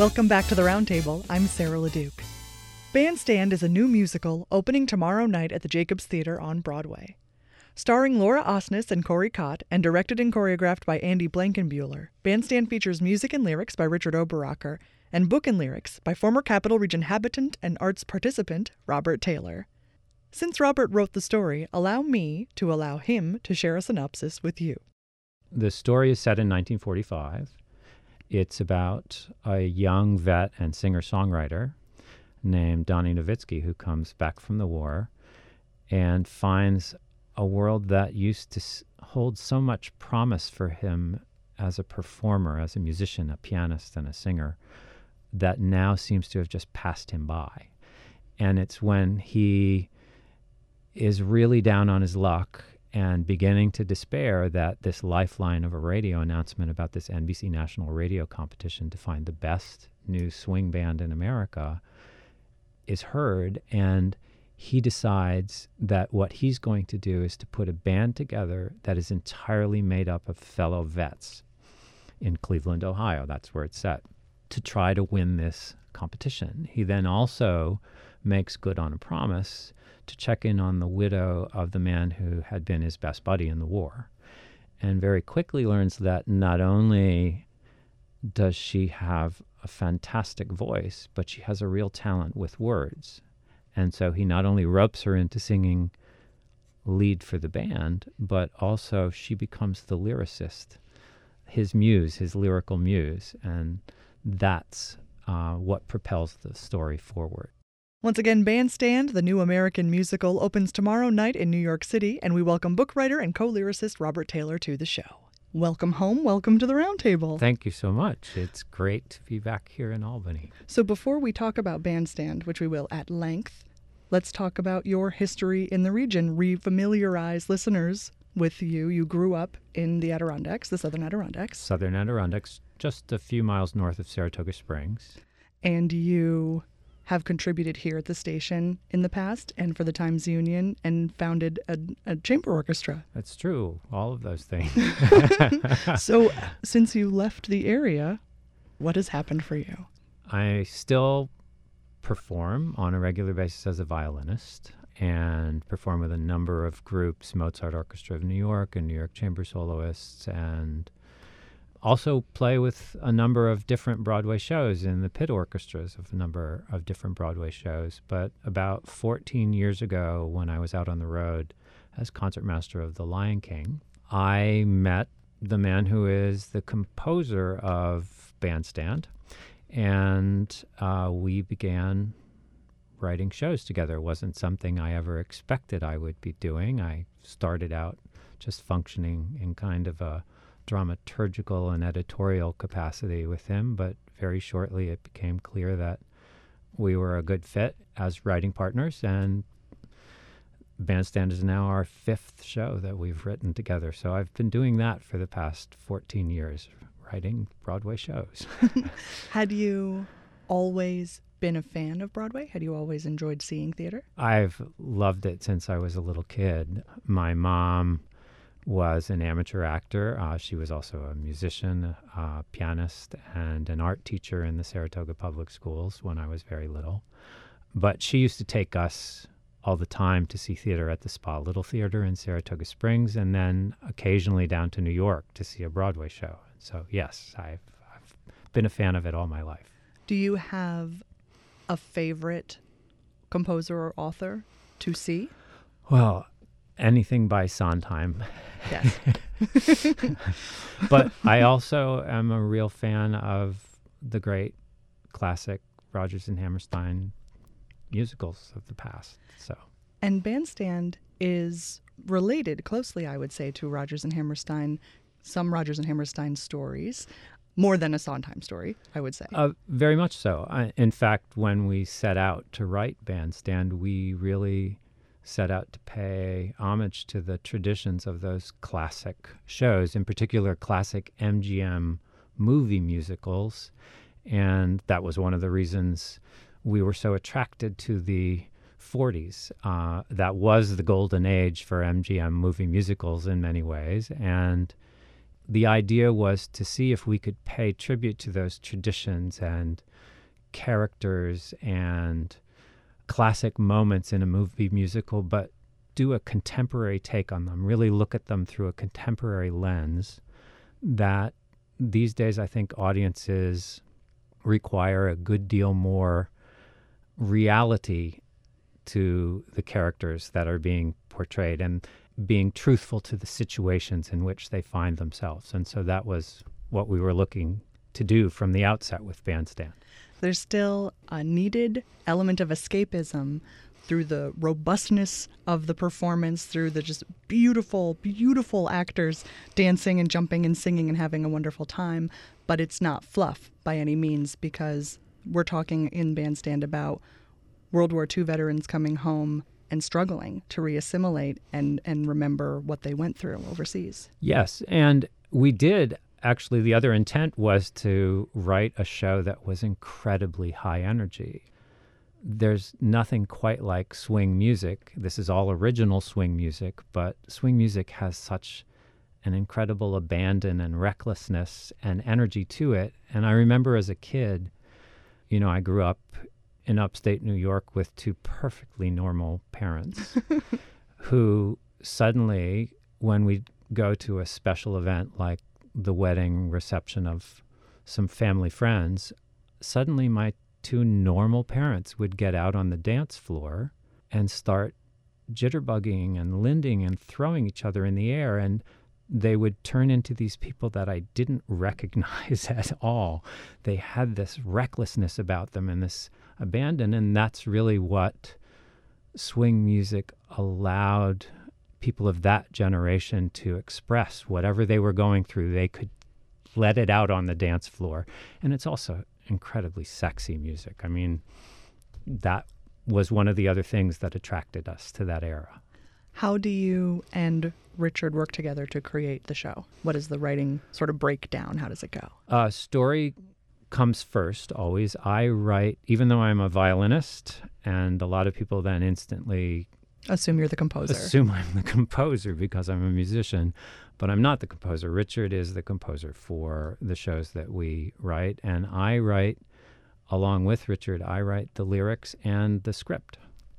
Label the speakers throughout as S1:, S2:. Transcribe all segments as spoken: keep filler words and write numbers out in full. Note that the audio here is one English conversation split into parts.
S1: Welcome back to the Roundtable. I'm Sarah LeDuc. Bandstand is a new musical opening tomorrow night at the Jacobs Theatre on Broadway. Starring Laura Osnes and Corey Cott and directed and choreographed by Andy Blankenbuehler, Bandstand features music and lyrics by Richard Oberacker and book and lyrics by former Capital Region habitant and arts participant Robert Taylor. Since Robert wrote the story, allow me to allow him to share a synopsis with you.
S2: The story is set in nineteen forty-five. It's about a young vet and singer-songwriter named Donnie Nowitzki who comes back from the war and finds a world that used to s- hold so much promise for him as a performer, as a musician, a pianist, and a singer, that now seems to have just passed him by. And it's when he is really down on his luck and beginning to despair that this lifeline of a radio announcement about this N B C National Radio competition to find the best new swing band in America is heard, and he decides that what he's going to do is to put a band together that is entirely made up of fellow vets in Cleveland, Ohio. That's where it's set, to try to win this competition. He then also makes good on a promise to check in on the widow of the man who had been his best buddy in the war, and very quickly learns that not only does she have a fantastic voice, but she has a real talent with words. And so he not only ropes her into singing lead for the band, but also she becomes the lyricist, his muse, his lyrical muse, and that's uh, what propels the story forward.
S1: Once again, Bandstand, the new American musical, opens tomorrow night in New York City, and we welcome book writer and co-lyricist Robert Taylor to the show. Welcome home. Welcome to the Roundtable.
S2: Thank you so much. It's great to be back here in Albany.
S1: So before we talk about Bandstand, which we will at length, let's talk about your history in the region. Refamiliarize listeners with you. You grew up in the Adirondacks, the Southern Adirondacks.
S2: Southern Adirondacks, just a few miles north of Saratoga Springs.
S1: And you have contributed here at the station in the past and for the Times Union and founded a, a chamber orchestra.
S2: That's true, all of those things.
S1: So since you left the area, what has happened for you?
S2: I still perform on a regular basis as a violinist and perform with a number of groups, Mozart Orchestra of New York and New York Chamber Soloists, and also play with a number of different Broadway shows in the pit orchestras of a number of different Broadway shows. But about fourteen years ago, when I was out on the road as concertmaster of The Lion King, I met the man who is the composer of Bandstand, and uh, we began writing shows together. It wasn't something I ever expected I would be doing. I started out just functioning in kind of a dramaturgical and editorial capacity with him, but very shortly it became clear that we were a good fit as writing partners, and Bandstand is now our fifth show that we've written together. So I've been doing that for the past fourteen years, writing Broadway shows.
S1: Had you always been a fan of Broadway? Had you always enjoyed seeing theater?
S2: I've loved it since I was a little kid. My mom was an amateur actor. Uh, she was also a musician, a pianist, and an art teacher in the Saratoga Public Schools when I was very little. But she used to take us all the time to see theater at the Spa Little Theater in Saratoga Springs, and then occasionally down to New York to see a Broadway show. So yes, I've, I've been a fan of it all my life.
S1: Do you have a favorite composer or author to see?
S2: Well, anything by Sondheim.
S1: Yes.
S2: But I also am a real fan of the great classic Rodgers and Hammerstein musicals of the past. So,
S1: and Bandstand is related closely, I would say, to Rodgers and Hammerstein, some Rodgers and Hammerstein stories, more than a Sondheim story, I would say.
S2: Uh, very much so. I, in fact, when we set out to write Bandstand, we really set out to pay homage to the traditions of those classic shows, in particular classic M G M movie musicals. And that was one of the reasons we were so attracted to the forties. Uh, that was the golden age for M G M movie musicals in many ways. And the idea was to see if we could pay tribute to those traditions and characters and classic moments in a movie musical, but do a contemporary take on them, really look at them through a contemporary lens that these days I think audiences require a good deal more reality to the characters that are being portrayed and being truthful to the situations in which they find themselves. And so that was what we were looking to do from the outset with Bandstand.
S1: There's still a needed element of escapism through the robustness of the performance, through the just beautiful, beautiful actors dancing and jumping and singing and having a wonderful time. But it's not fluff by any means, because we're talking in Bandstand about World War Two veterans coming home and struggling to reassimilate and, and remember what they went through overseas.
S2: Yes, and we did. Actually, the other intent was to write a show that was incredibly high energy. There's nothing quite like swing music. This is all original swing music, but swing music has such an incredible abandon and recklessness and energy to it. And I remember as a kid, you know, I grew up in upstate New York with two perfectly normal parents who suddenly, when we go to a special event like the wedding reception of some family friends, suddenly my two normal parents would get out on the dance floor and start jitterbugging and linding and throwing each other in the air. And they would turn into these people that I didn't recognize at all. They had this recklessness about them and this abandon. And that's really what swing music allowed people of that generation to express. Whatever they were going through, they could let it out on the dance floor. And it's also incredibly sexy music. I mean, that was one of the other things that attracted us to that era.
S1: How do you and Richard work together to create the show? What is the writing sort of breakdown? How does it go?
S2: Uh, story comes first, always. I write, even though I'm a violinist, and a lot of people then instantly
S1: assume you're the composer.
S2: Assume I'm the composer because I'm a musician, but I'm not the composer. Richard is the composer for the shows that we write, and I write, along with Richard, I write the lyrics and the script.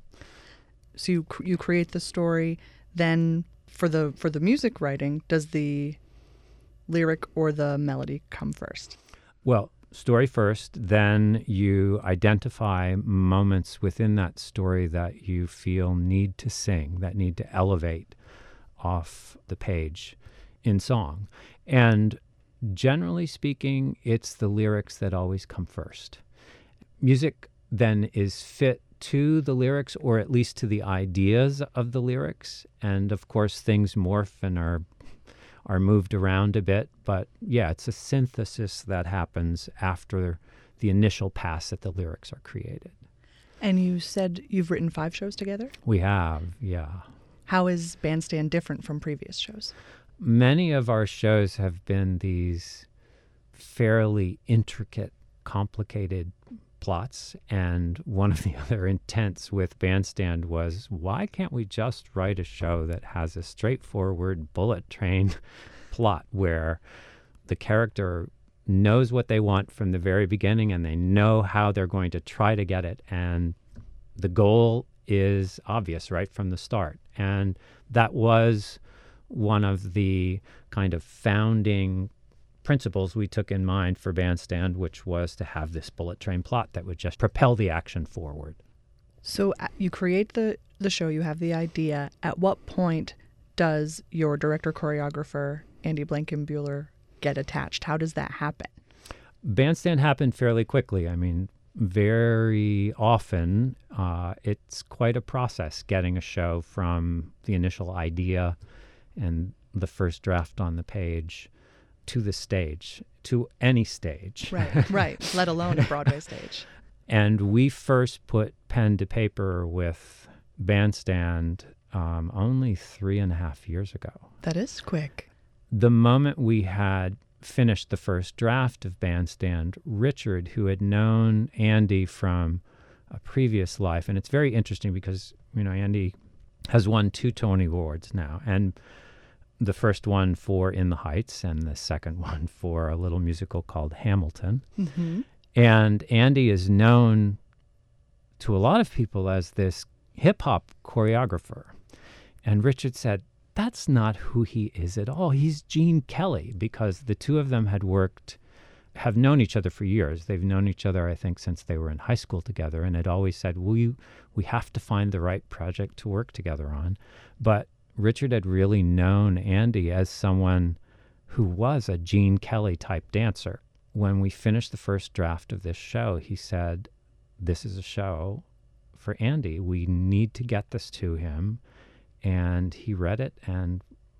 S1: So you you create the story, then for the for the music writing, does the lyric or the melody come first?
S2: Well, story first, then you identify moments within that story that you feel need to sing, that need to elevate off the page in song. And generally speaking, it's the lyrics that always come first. Music then is fit to the lyrics, or at least to the ideas of the lyrics. And of course, things morph and are are moved around a bit. But yeah, it's a synthesis that happens after the initial pass that the lyrics are created.
S1: And you said you've written five shows together?
S2: We have, yeah.
S1: How is Bandstand different from previous shows?
S2: Many of our shows have been these fairly intricate, complicated plots, and one of the other intents with Bandstand was, why can't we just write a show that has a straightforward bullet train plot where the character knows what they want from the very beginning and they know how they're going to try to get it, and the goal is obvious right from the start. And that was one of the kind of founding principles we took in mind for Bandstand, which was to have this bullet train plot that would just propel the action forward.
S1: So uh, you create the, the show, you have the idea. At what point does your director choreographer, Andy Blankenbuehler, get attached? How does that happen?
S2: Bandstand happened fairly quickly. I mean, very often uh, it's quite a process getting a show from the initial idea and the first draft on the page to the stage, to any stage.
S1: Right, right, let alone a Broadway stage.
S2: And we first put pen to paper with Bandstand um, only three and a half years ago.
S1: That is quick.
S2: The moment we had finished the first draft of Bandstand, Richard, who had known Andy from a previous life, and it's very interesting because, you know, Andy has won two Tony Awards now, and the first one for In the Heights and the second one for a little musical called Hamilton.
S1: Mm-hmm.
S2: And Andy is known to a lot of people as this hip-hop choreographer. And Richard said, that's not who he is at all. He's Gene Kelly, because the two of them had worked, have known each other for years. They've known each other, I think, since they were in high school together, and had always said, we, we have to find the right project to work together on. But Richard had really known Andy as someone who was a Gene Kelly type dancer. When we finished the first draft of this show, he said, this is a show for Andy. We need to get this to him. And he read it and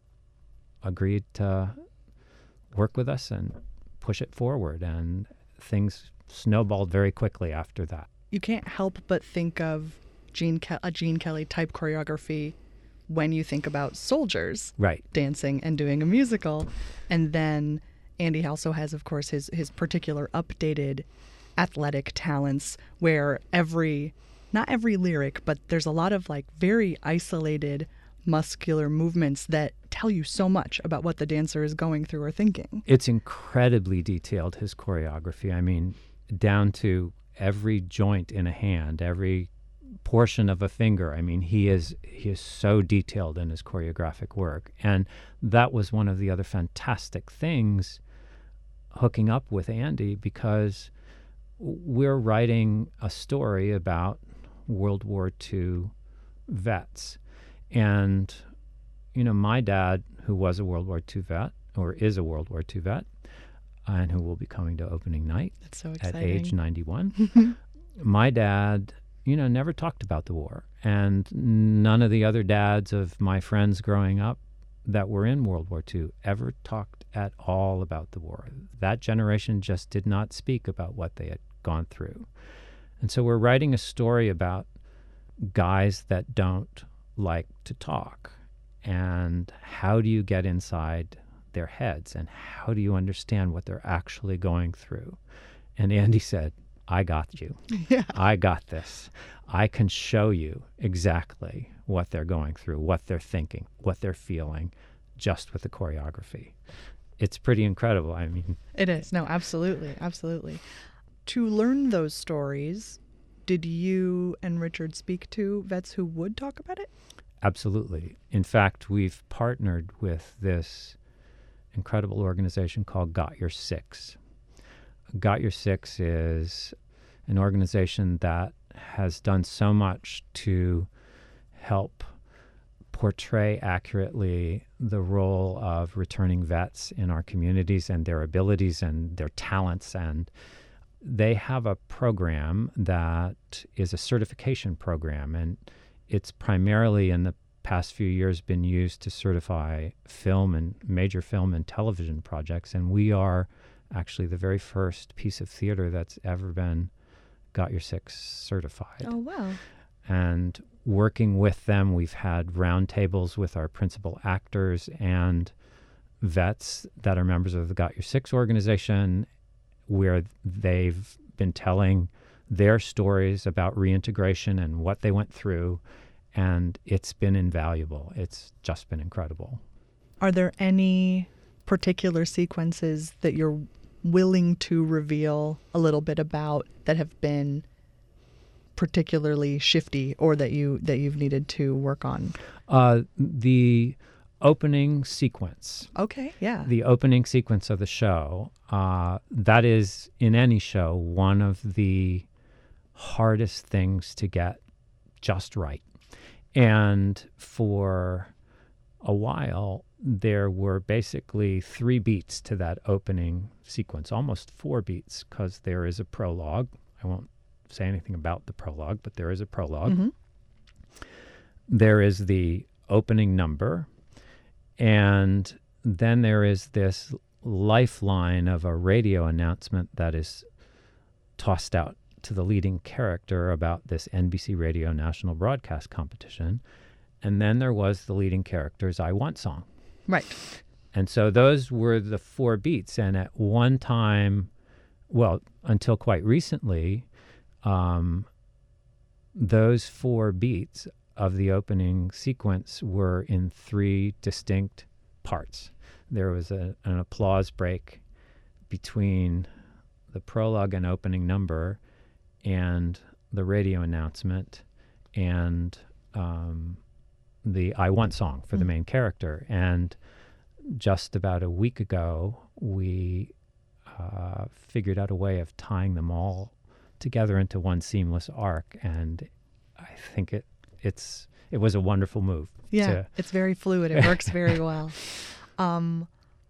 S2: agreed to work with us and push it forward. And things snowballed very quickly after that.
S1: You can't help but think of Gene Ke- a Gene Kelly type choreography when you think about soldiers
S2: right. dancing
S1: and doing a musical. And then Andy also has, of course, his, his particular updated athletic talents where every... not every lyric, but there's a lot of like very isolated muscular movements that tell you so much about what the dancer is going through or thinking.
S2: It's incredibly detailed, his choreography. I mean, down to every joint in a hand, every portion of a finger. I mean, he is he is so detailed in his choreographic work. And that was one of the other fantastic things hooking up with Andy, because we're writing a story about World War Two vets. And, you know, my dad, who was a World War Two vet, or is a World War Two vet, and who will be coming to opening night
S1: That's so
S2: at
S1: exciting.
S2: age ninety-one, my dad, you know, never talked about the war. And none of the other dads of my friends growing up that were in World War Two ever talked at all about the war. That generation just did not speak about what they had gone through. And so we're writing a story about guys that don't like to talk. And how do you get inside their heads? And how do you understand what they're actually going through? And Andy said, I got you.
S1: Yeah.
S2: I got this. I can show you exactly what they're going through, what they're thinking, what they're feeling, just with the choreography. It's pretty incredible. I mean,
S1: it is. No, absolutely. Absolutely. To learn those stories, did you and Richard speak to vets who would talk about it?
S2: Absolutely. In fact, we've partnered with this incredible organization called Got Your Six. Got Your Six is an organization that has done so much to help portray accurately the role of returning vets in our communities and their abilities and their talents. And they have a program that is a certification program, and it's primarily in the past few years been used to certify film and major film and television projects. And we are actually the very first piece of theater that's ever been Got Your Six certified.
S1: Oh, wow.
S2: And working with them, we've had roundtables with our principal actors and vets that are members of the Got Your Six organization, where they've been telling their stories about reintegration and what they went through, and it's been invaluable. It's just been incredible.
S1: Are there any particular sequences that you're willing to reveal a little bit about that have been particularly shifty, or that you that you've needed to work on?
S2: Uh, the opening sequence.
S1: Okay, yeah.
S2: The opening sequence of the show, uh, that is, in any show, one of the hardest things to get just right. And for a while, there were basically three beats to that opening sequence, almost four beats, because there is a prologue. I won't say anything about the prologue, but there is a prologue.
S1: Mm-hmm.
S2: There is the opening number, and then there is this lifeline of a radio announcement that is tossed out to the leading character about this N B C Radio National Broadcast Competition. And then there was the leading character's I Want song.
S1: Right.
S2: And so those were the four beats. And at one time, well, until quite recently, um, those four beats of the opening sequence were in three distinct parts. There was a, an applause break between the prologue and opening number and the radio announcement and um, the I Want song for mm. the main character. And just about a week ago, we uh, figured out a way of tying them all together into one seamless arc. And I think it it's it was a wonderful move.
S1: Yeah,
S2: to
S1: it's very fluid. It works very well. Um,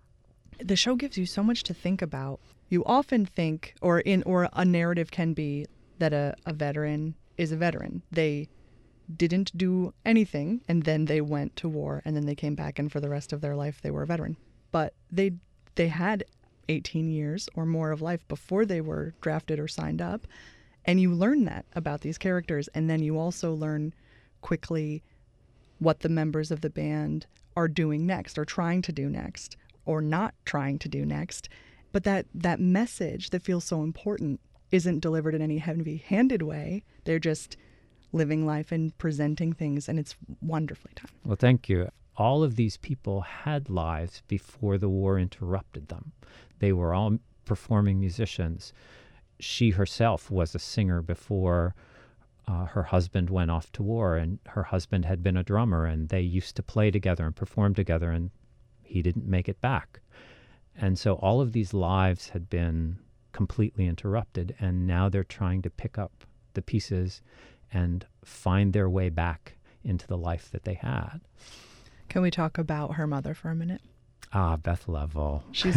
S1: the show gives you so much to think about. You often think, or in or a narrative can be that a, a veteran is a veteran. They didn't do anything, and then they went to war, and then they came back, and for the rest of their life, they were a veteran. But they they had eighteen years or more of life before they were drafted or signed up, and you learn that about these characters, and then you also learn quickly what the members of the band are doing next, or trying to do next, or not trying to do next. But that, that message that feels so important isn't delivered in any heavy-handed way. They're just living life and presenting things, and it's wonderfully done.
S2: Well, thank you. All of these people had lives before the war interrupted them. They were all performing musicians. She herself was a singer before uh, her husband went off to war, and her husband had been a drummer, and they used to play together and perform together, and he didn't make it back. And so all of these lives had been completely interrupted, and now they're trying to pick up the pieces and find their way back into the life that they had.
S1: Can we talk about her mother for a minute?
S2: Ah, Beth Level.
S1: She's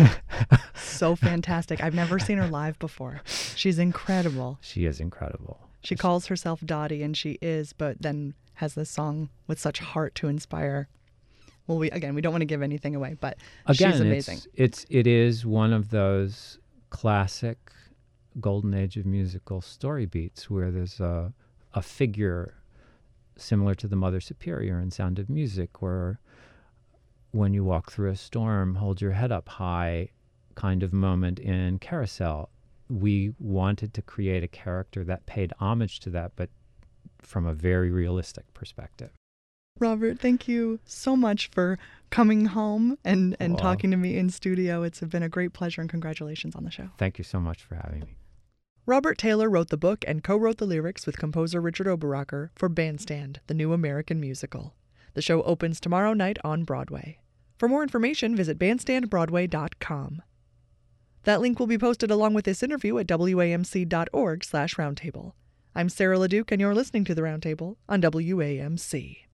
S1: so fantastic. I've never seen her live before. She's incredible.
S2: She is incredible.
S1: She calls herself Dottie, and she is, but then has this song with such heart to inspire. Well, we again, we don't want to give anything away, but
S2: again,
S1: she's amazing.
S2: It's, it's it is one of those classic golden age of musical story beats where there's a a figure similar to the Mother Superior in Sound of Music, where when you walk through a storm, hold your head up high kind of moment in Carousel. We wanted to create a character that paid homage to that, but from a very realistic perspective.
S1: Robert, thank you so much for coming home and, and
S2: Well,
S1: talking to me in studio. It's been a great pleasure, and congratulations on the show.
S2: Thank you so much for having me.
S1: Robert Taylor wrote the book and co-wrote the lyrics with composer Richard Oberacker for Bandstand, the new American musical. The show opens tomorrow night on Broadway. For more information, visit bandstand broadway dot com. That link will be posted along with this interview at W A M C dot org slash roundtable. I'm Sarah LeDuc, and you're listening to The Roundtable on W A M C.